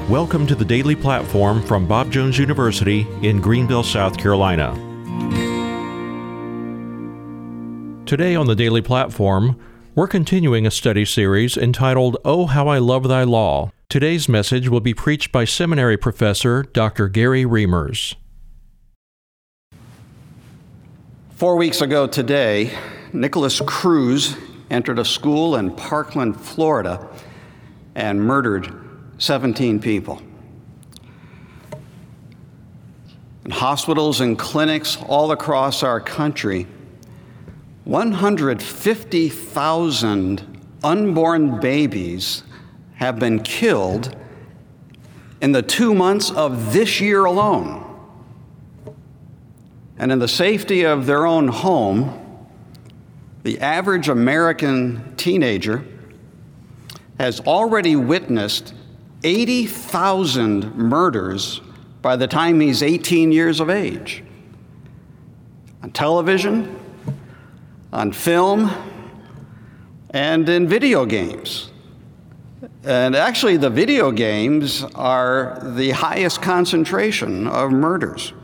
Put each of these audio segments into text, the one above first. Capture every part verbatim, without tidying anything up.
Welcome to the Daily Platform from Bob Jones University in Greenville, South Carolina. Today on the Daily Platform, we're continuing a study series entitled, Oh, How I Love Thy Law. Today's message will be preached by seminary professor Doctor Gary Reimers. Four weeks ago today, Nicholas Cruz entered a school in Parkland, Florida, and murdered seventeen people. In hospitals and clinics all across our country, one hundred fifty thousand unborn babies have been killed in the two months of this year alone. And in the safety of their own home, the average American teenager has already witnessed eighty thousand murders by the time he's eighteen years of age. On television, on film, and in video games. And actually, the video games are the highest concentration of murders.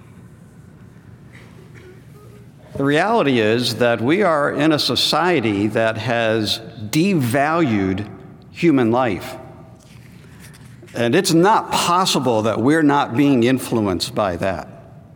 The reality is that we are in a society that has devalued human life. And it's not possible that we're not being influenced by that.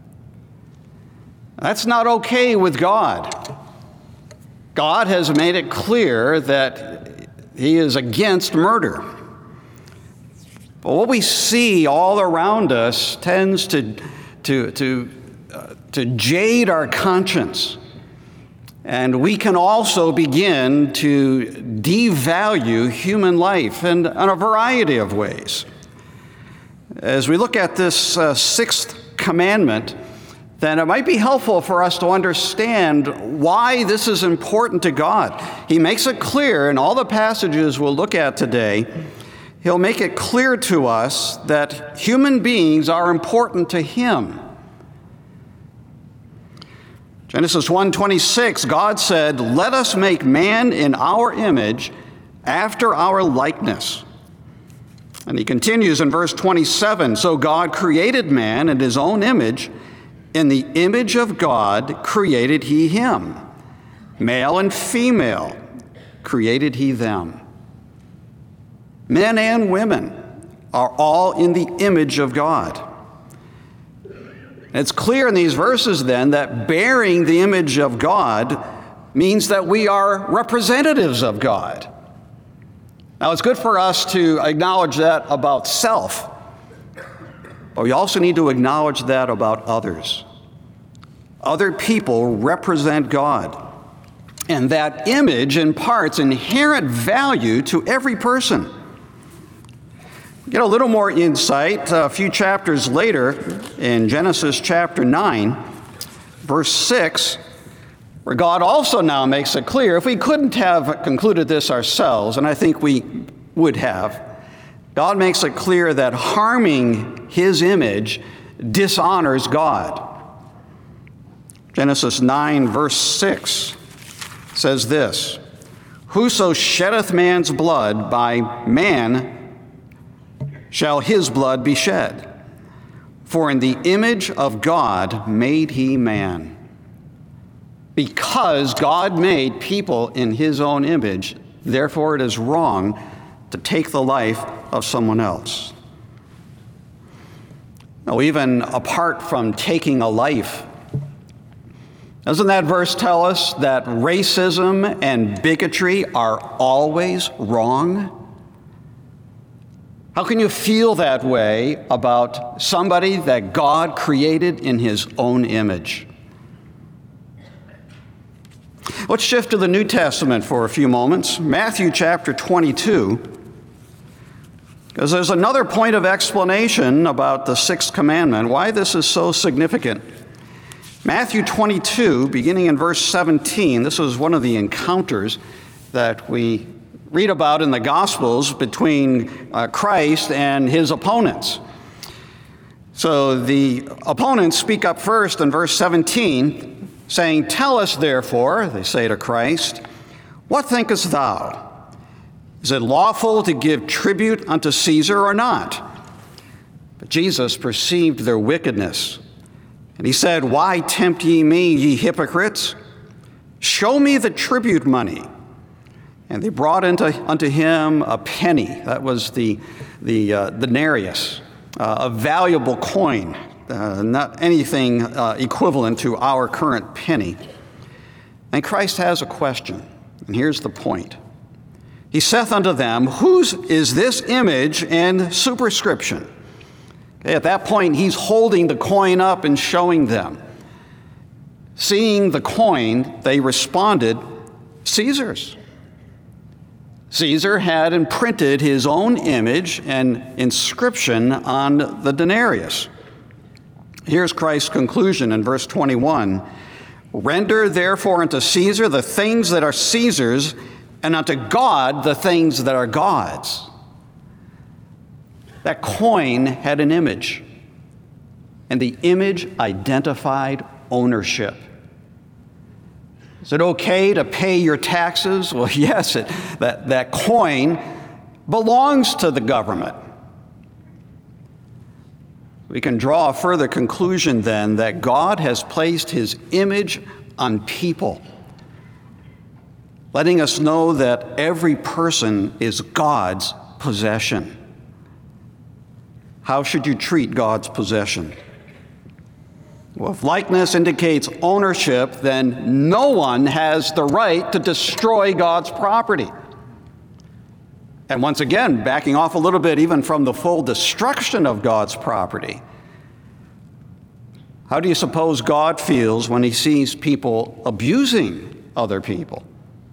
That's not okay with God. God has made it clear that He is against murder. But what we see all around us tends to, to, to, uh, to jade our conscience. And we can also begin to devalue human life in, in a variety of ways. As we look at this uh, sixth commandment, then it might be helpful for us to understand why this is important to God. He makes it clear in all the passages we'll look at today. He'll make it clear to us that human beings are important to Him. Genesis one twenty-six, God said, "Let us make man in our image, after our likeness." And He continues in verse twenty-seven, "So God created man in His own image. In the image of God created He him. Male and female created He them." Men and women are all in the image of God. It's clear in these verses then that bearing the image of God means that we are representatives of God. Now, it's good for us to acknowledge that about self, but we also need to acknowledge that about others. Other people represent God, and that image imparts inherent value to every person. Get a little more insight a few chapters later in Genesis chapter nine, verse six, where God also now makes it clear, if we couldn't have concluded this ourselves, and I think we would have, God makes it clear that harming His image dishonors God. Genesis nine, verse six says this, "Whoso sheddeth man's blood, by man shall his blood be shed. For in the image of God made He man." Because God made people in His own image, therefore it is wrong to take the life of someone else. Now, even apart from taking a life, doesn't that verse tell us that racism and bigotry are always wrong? How can you feel that way about somebody that God created in His own image? Let's shift to the New Testament for a few moments. Matthew chapter twenty-two, because there's another point of explanation about the sixth commandment, why this is so significant. Matthew twenty-two, beginning in verse seventeen, this was one of the encounters that we read about in the Gospels between uh, Christ and His opponents. So the opponents speak up first in verse seventeen, saying, "Tell us therefore," they say to Christ, "what thinkest thou? Is it lawful to give tribute unto Caesar or not? But Jesus perceived their wickedness, and he said, "Why tempt ye me, ye hypocrites? Show me the tribute money." And they brought into, unto him a penny. That was the, the uh, denarius, uh, a valuable coin, uh, not anything uh, equivalent to our current penny. And Christ has a question, and here's the point. He saith unto them, "Whose is this image and superscription?" Okay, at that point, he's holding the coin up and showing them. Seeing the coin, they responded, "Caesar's." Caesar had imprinted his own image and inscription on the denarius. Here's Christ's conclusion in verse twenty-one. "Render therefore unto Caesar the things that are Caesar's, and unto God the things that are God's." That coin had an image, and the image identified ownership. Is it okay to pay your taxes? Well, yes, it, that, that coin belongs to the government. We can draw a further conclusion then that God has placed his image on people, letting us know that every person is God's possession. How should you treat God's possession? Well, if likeness indicates ownership, then no one has the right to destroy God's property. And once again, backing off a little bit even from the full destruction of God's property, how do you suppose God feels when he sees people abusing other people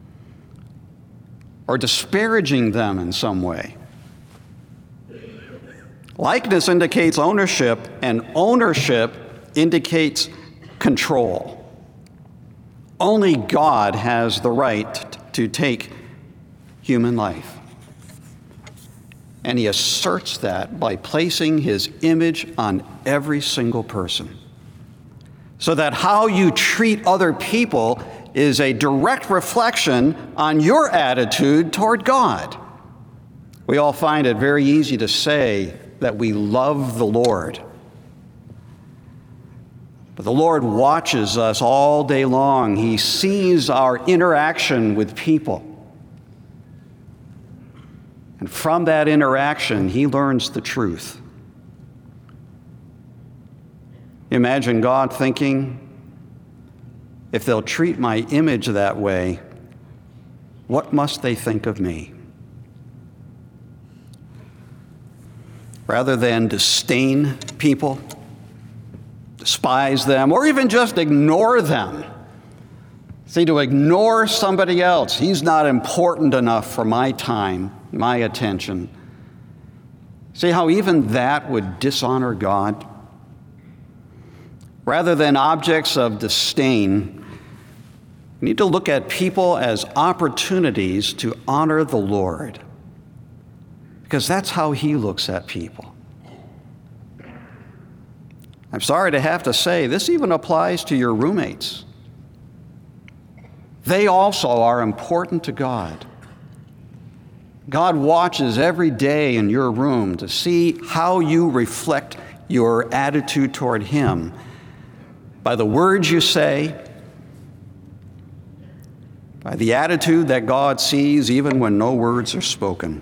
or disparaging them in some way? Likeness indicates ownership, and ownership indicates control. Only God has the right to take human life. And he asserts that by placing his image on every single person. So that how you treat other people is a direct reflection on your attitude toward God. We all find it very easy to say that we love the Lord. But the Lord watches us all day long. He sees our interaction with people. And from that interaction, he learns the truth. Imagine God thinking, if they'll treat my image that way, what must they think of me? Rather than disdain people, despise them, or even just ignore them. See, to ignore somebody else, he's not important enough for my time, my attention. See how even that would dishonor God? Rather than objects of disdain, we need to look at people as opportunities to honor the Lord, because that's how he looks at people. I'm sorry to have to say, this even applies to your roommates. They also are important to God. God watches every day in your room to see how you reflect your attitude toward him by the words you say, by the attitude that God sees even when no words are spoken.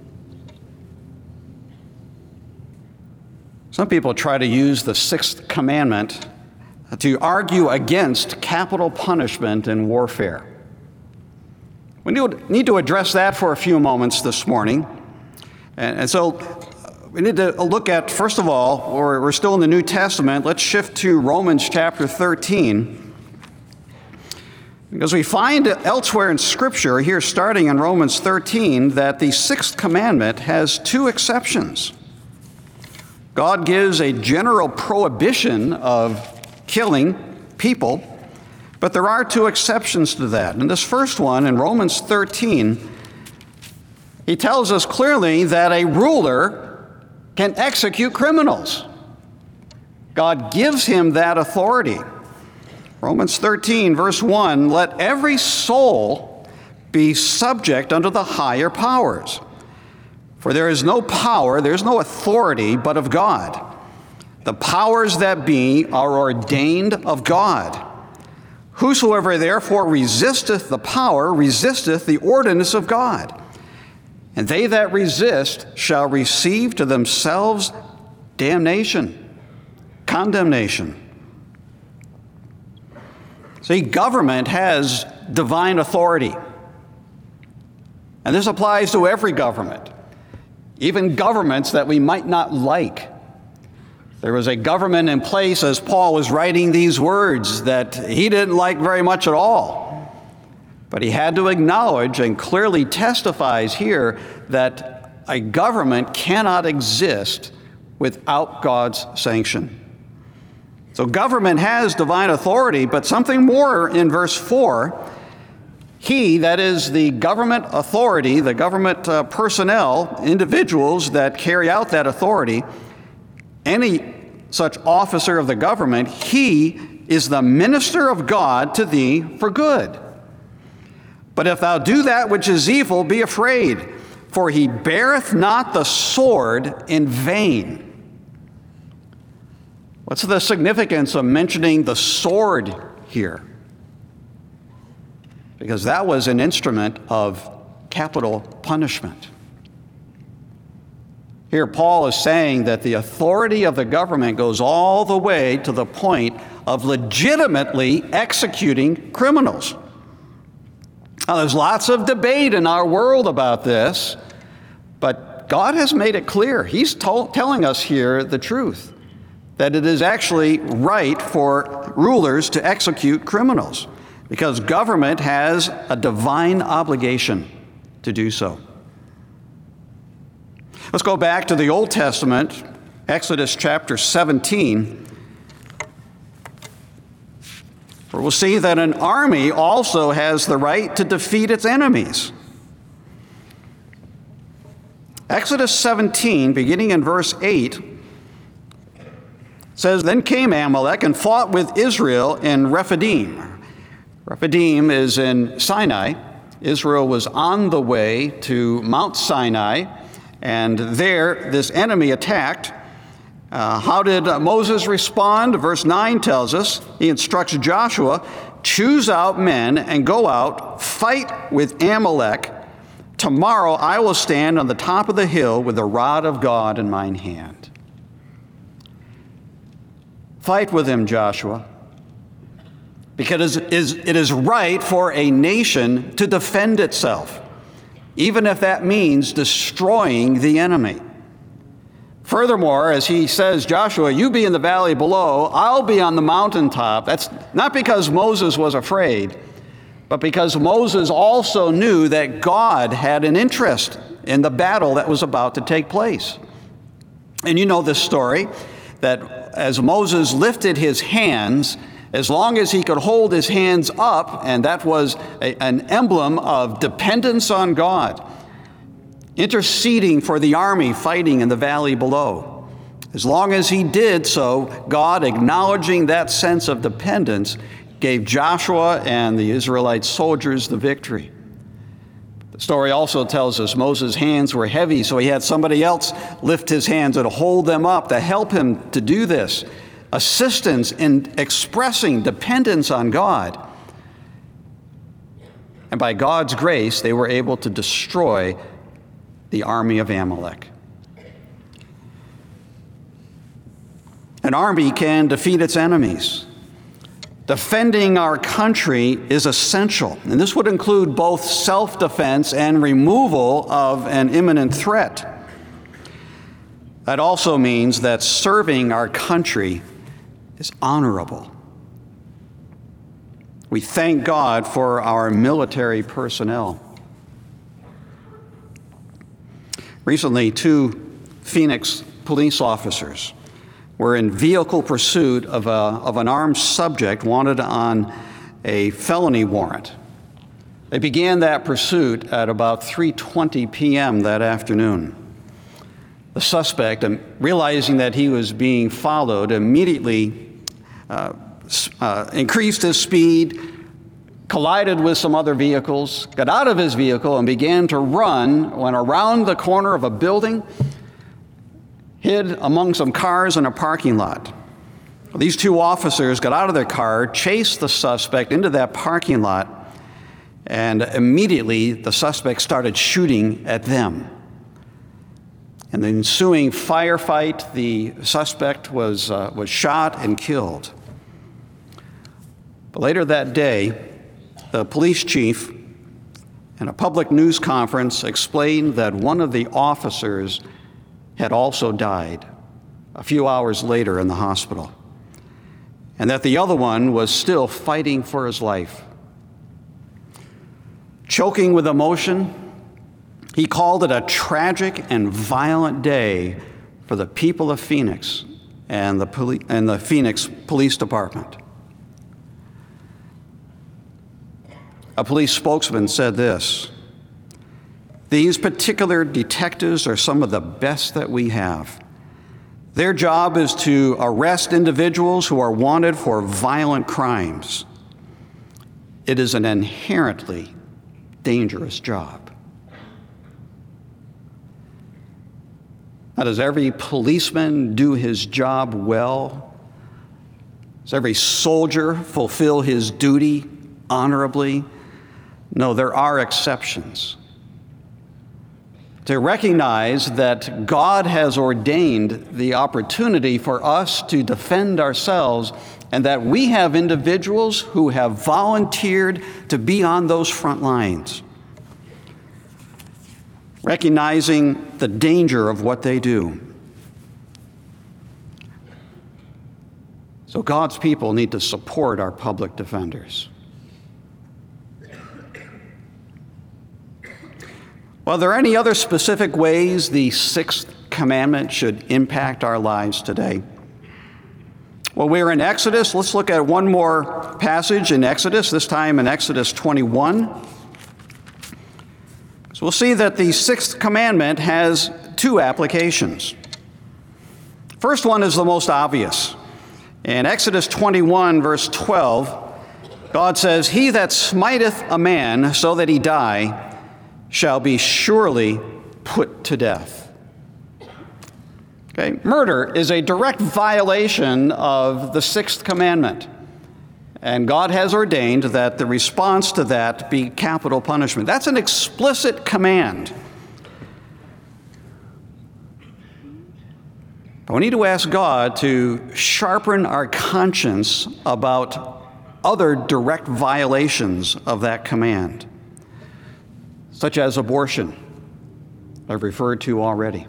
Some people try to use the sixth commandment to argue against capital punishment in warfare. We need to address that for a few moments this morning. And so we need to look at, first of all, we're still in the New Testament. Let's shift to Romans chapter thirteen. Because we find elsewhere in Scripture, here starting in Romans thirteen, that the sixth commandment has two exceptions. God gives a general prohibition of killing people, but there are two exceptions to that. And this first one, in Romans thirteen, he tells us clearly that a ruler can execute criminals. God gives him that authority. Romans thirteen, verse one, let every soul be subject unto the higher powers. For there is no power, there is no authority but of God. The powers that be are ordained of God. Whosoever therefore resisteth the power resisteth the ordinance of God. And they that resist shall receive to themselves damnation, condemnation. See, government has divine authority. And this applies to every government, even governments that we might not like. There was a government in place as Paul was writing these words that he didn't like very much at all. But he had to acknowledge and clearly testifies here that a government cannot exist without God's sanction. So government has divine authority, but something more in verse four. He, that is the government authority, the government uh, personnel, individuals that carry out that authority, any such officer of the government, he is the minister of God to thee for good. But if thou do that which is evil, be afraid, for he beareth not the sword in vain. What's the significance of mentioning the sword here? Because that was an instrument of capital punishment. Here, Paul is saying that the authority of the government goes all the way to the point of legitimately executing criminals. Now, there's lots of debate in our world about this, but God has made it clear. He's told, telling us here the truth, that it is actually right for rulers to execute criminals, because government has a divine obligation to do so. Let's go back to the Old Testament, Exodus chapter seventeen, where we'll see that an army also has the right to defeat its enemies. Exodus seventeen, beginning in verse eight, says, Then came Amalek and fought with Israel in Rephidim. Rephidim is in Sinai. Israel was on the way to Mount Sinai, and there this enemy attacked. Uh, how did Moses respond? Verse nine tells us, he instructs Joshua, choose out men and go out, fight with Amalek. Tomorrow I will stand on the top of the hill with the rod of God in mine hand. Fight with him, Joshua, because it is, it is right for a nation to defend itself, even if that means destroying the enemy. Furthermore, as he says, Joshua, you be in the valley below, I'll be on the mountaintop. That's not because Moses was afraid, but because Moses also knew that God had an interest in the battle that was about to take place. And you know this story, that as Moses lifted his hands, as long as he could hold his hands up, and that was a, an emblem of dependence on God, interceding for the army fighting in the valley below. As long as he did so, God, acknowledging that sense of dependence, gave Joshua and the Israelite soldiers the victory. The story also tells us Moses' hands were heavy, so he had somebody else lift his hands and hold them up to help him to do this. Assistance in expressing dependence on God. And by God's grace, they were able to destroy the army of Amalek. An army can defeat its enemies. Defending our country is essential, and this would include both self-defense and removal of an imminent threat. That also means that serving our country is honorable. We thank God for our military personnel. Recently, two Phoenix police officers were in vehicle pursuit of, a, of an armed subject wanted on a felony warrant. They began that pursuit at about three twenty p.m. that afternoon. The suspect, realizing that he was being followed, immediately uh, uh, increased his speed, collided with some other vehicles, got out of his vehicle and began to run, went around the corner of a building, hid among some cars in a parking lot. These two officers got out of their car, chased the suspect into that parking lot, and immediately the suspect started shooting at them. In the ensuing firefight, the suspect was, uh, was shot and killed. But later that day, the police chief in a public news conference explained that one of the officers had also died a few hours later in the hospital, and that the other one was still fighting for his life. Choking with emotion, he called it a tragic and violent day for the people of Phoenix and the, poli- and the Phoenix Police Department. A police spokesman said this: "These particular detectives are some of the best that we have. Their job is to arrest individuals who are wanted for violent crimes. It is an inherently dangerous job." Now, does every policeman do his job well? Does every soldier fulfill his duty honorably? No, there are exceptions. To recognize that God has ordained the opportunity for us to defend ourselves, and that we have individuals who have volunteered to be on those front lines, recognizing the danger of what they do. So God's people need to support our public defenders. Well, are there any other specific ways the sixth commandment should impact our lives today? Well, we're in Exodus. Let's look at one more passage in Exodus, this time in Exodus twenty-one. So we'll see that the sixth commandment has two applications. First one is the most obvious. In Exodus twenty-one, verse twelve, God says, "He that smiteth a man so that he die shall be surely put to death." Okay, murder is a direct violation of the sixth commandment, and God has ordained that the response to that be capital punishment. That's an explicit command. But we need to ask God to sharpen our conscience about other direct violations of that command, such as abortion, I've referred to already.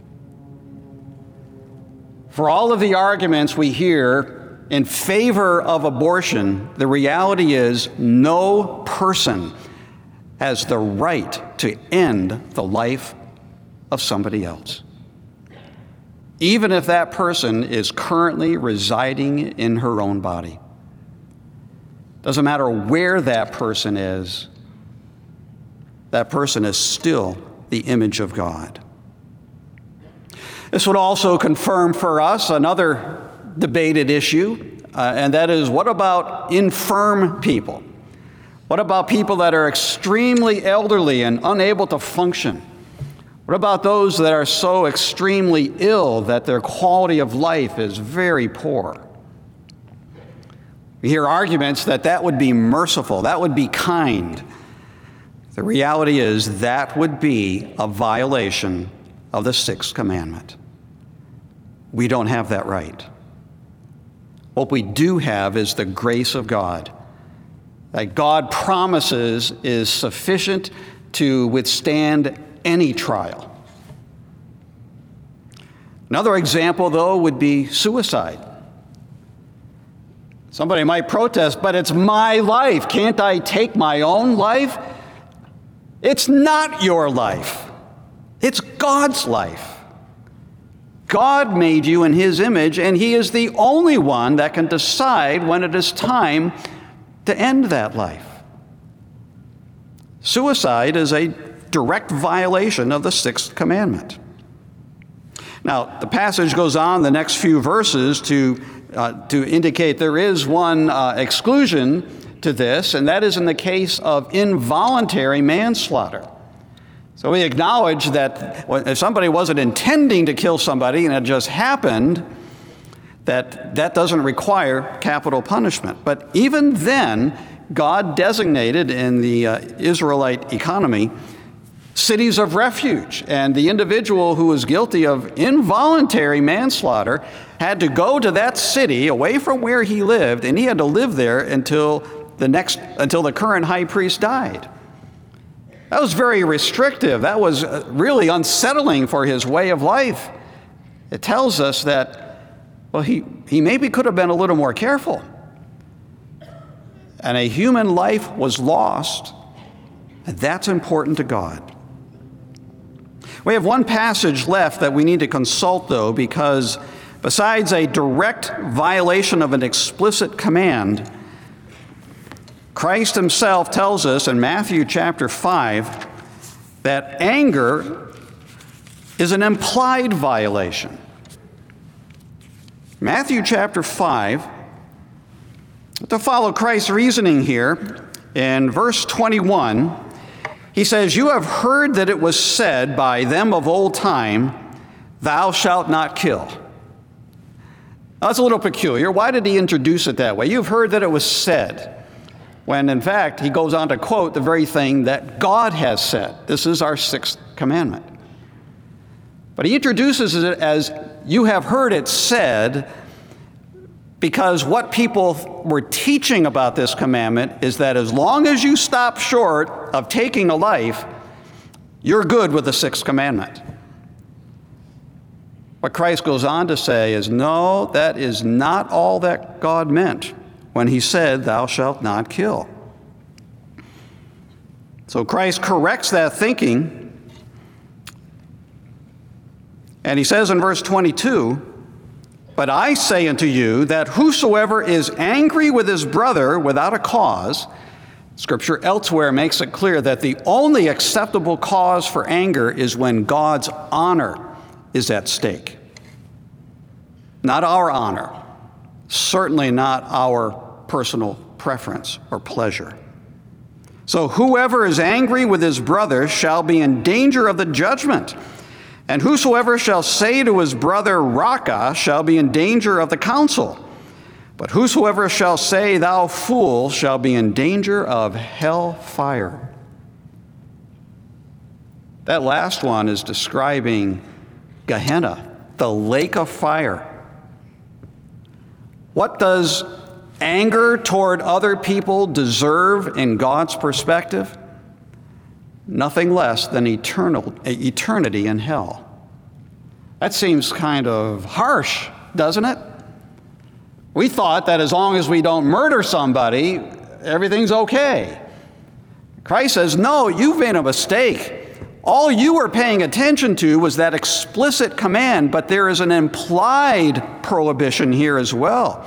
For all of the arguments we hear in favor of abortion, the reality is no person has the right to end the life of somebody else, even if that person is currently residing in her own body. Doesn't matter where that person is, that person is still the image of God. This would also confirm for us another debated issue, uh, and that is, what about infirm people? What about people that are extremely elderly and unable to function? What about those that are so extremely ill that their quality of life is very poor? We hear arguments that that would be merciful, that would be kind. The reality is that would be a violation of the sixth commandment. We don't have that right. What we do have is the grace of God, that God promises is sufficient to withstand any trial. Another example, though, would be suicide. Somebody might protest, but it's my life. Can't I take my own life? It's not your life. It's God's life. God made you in His image, and He is the only one that can decide when it is time to end that life. Suicide is a direct violation of the sixth commandment. Now, the passage goes on the next few verses to, uh, to indicate there is one uh, exclusion to this, and that is in the case of involuntary manslaughter. So we acknowledge that if somebody wasn't intending to kill somebody and it just happened, that that doesn't require capital punishment. But even then, God designated in the uh, Israelite economy cities of refuge, and the individual who was guilty of involuntary manslaughter had to go to that city away from where he lived, and he had to live there until the next until the current high priest died. That was very restrictive. That was really unsettling for his way of life. It tells us that, well, he, he maybe could have been a little more careful. And a human life was lost, and that's important to God. We have one passage left that we need to consult, though, because besides a direct violation of an explicit command, Christ himself tells us in Matthew chapter five that anger is an implied violation. Matthew chapter five, to follow Christ's reasoning here, in verse twenty-one, he says, "You have heard that it was said by them of old time, 'Thou shalt not kill.'" Now, that's a little peculiar. Why did he introduce it that way? You've heard that it was said, when in fact he goes on to quote the very thing that God has said. This is our sixth commandment. But he introduces it as, "You have heard it said," because what people were teaching about this commandment is that as long as you stop short of taking a life, you're good with the sixth commandment. What Christ goes on to say is, no, that is not all that God meant when he said, "Thou shalt not kill." So Christ corrects that thinking, and he says in verse twenty-two, "But I say unto you that whosoever is angry with his brother without a cause," Scripture elsewhere makes it clear that the only acceptable cause for anger is when God's honor is at stake. Not our honor, certainly not our personal preference or pleasure. So whoever is angry with his brother shall be in danger of the judgment. And whosoever shall say to his brother, Raca, shall be in danger of the council. But whosoever shall say, Thou fool, shall be in danger of hell fire. That last one is describing Gehenna, the lake of fire. What does anger toward other people deserve in God's perspective? Nothing less than eternal, eternity in hell. That seems kind of harsh, doesn't it? We thought that as long as we don't murder somebody, everything's okay. Christ says, no, you've made a mistake. All you were paying attention to was that explicit command, but there is an implied prohibition here as well.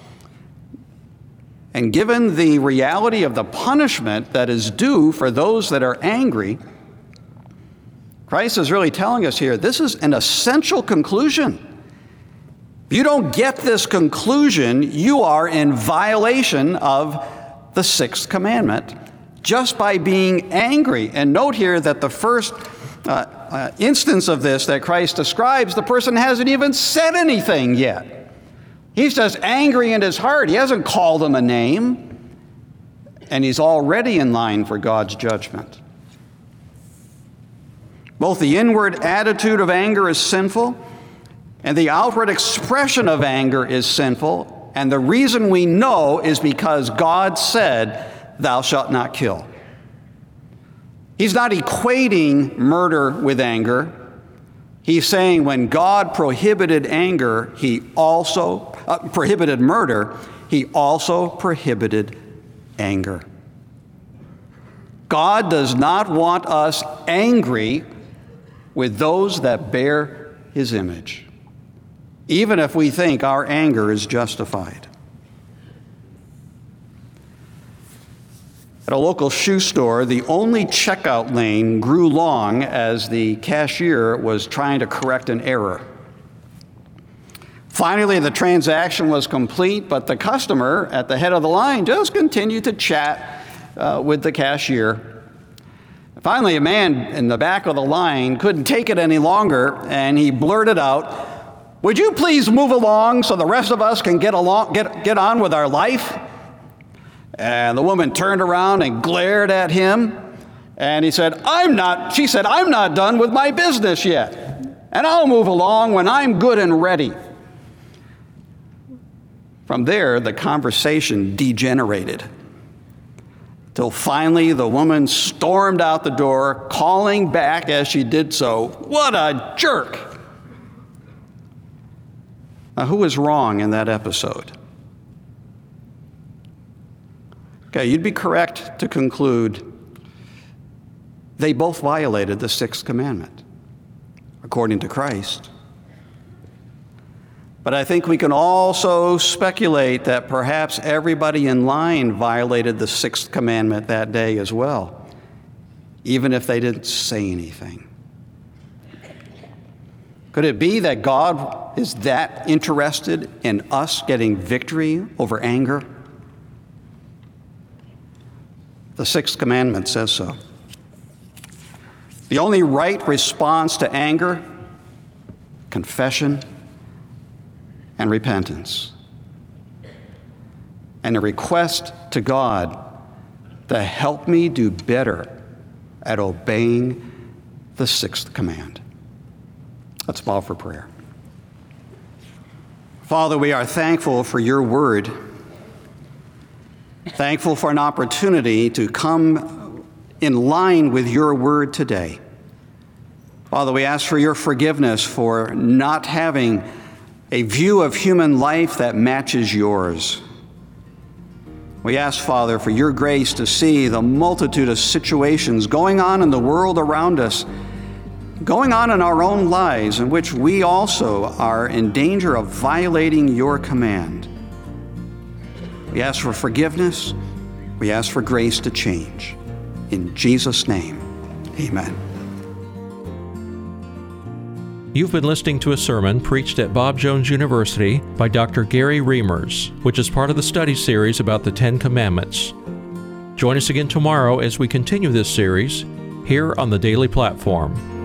And given the reality of the punishment that is due for those that are angry, Christ is really telling us here, this is an essential conclusion. If you don't get this conclusion, you are in violation of the sixth commandment just by being angry. And note here that the first uh, uh, instance of this that Christ describes, the person hasn't even said anything yet. He's just angry in his heart. He hasn't called them a name, and he's already in line for God's judgment. Both the inward attitude of anger is sinful, and the outward expression of anger is sinful, and the reason we know is because God said, Thou shalt not kill. He's not equating murder with anger. He's saying when God prohibited anger, he also uh, prohibited murder, he also prohibited anger. God does not want us angry with those that bear his image, even if we think our anger is justified. At a local shoe store, the only checkout lane grew long as the cashier was trying to correct an error. Finally, the transaction was complete, but the customer at the head of the line just continued to chat uh, with the cashier. Finally, a man in the back of the line couldn't take it any longer, and he blurted out, "Would you please move along so the rest of us can get along, get, get on with our life?" And the woman turned around and glared at him, and he said, I'm not, she said, "I'm not done with my business yet, and I'll move along when I'm good and ready." From there, the conversation degenerated, till finally the woman stormed out the door, calling back as she did so, "What a jerk!" Now, who was wrong in that episode? Okay, you'd be correct to conclude they both violated the sixth commandment, according to Christ. But I think we can also speculate that perhaps everybody in line violated the sixth commandment that day as well, even if they didn't say anything. Could it be that God is that interested in us getting victory over anger? The sixth commandment says so. The only right response to anger, confession, and repentance, and a request to God to help me do better at obeying the sixth command. Let's bow for prayer. Father, we are thankful for your word, thankful for an opportunity to come in line with your word today. Father, we ask for your forgiveness for not having a view of human life that matches yours. We ask, Father, for your grace to see the multitude of situations going on in the world around us, going on in our own lives, in which we also are in danger of violating your command. We ask for forgiveness. We ask for grace to change. In Jesus' name, amen. You've been listening to a sermon preached at Bob Jones University by Doctor Gary Reimers, which is part of the study series about the Ten Commandments. Join us again tomorrow as we continue this series here on the Daily Platform.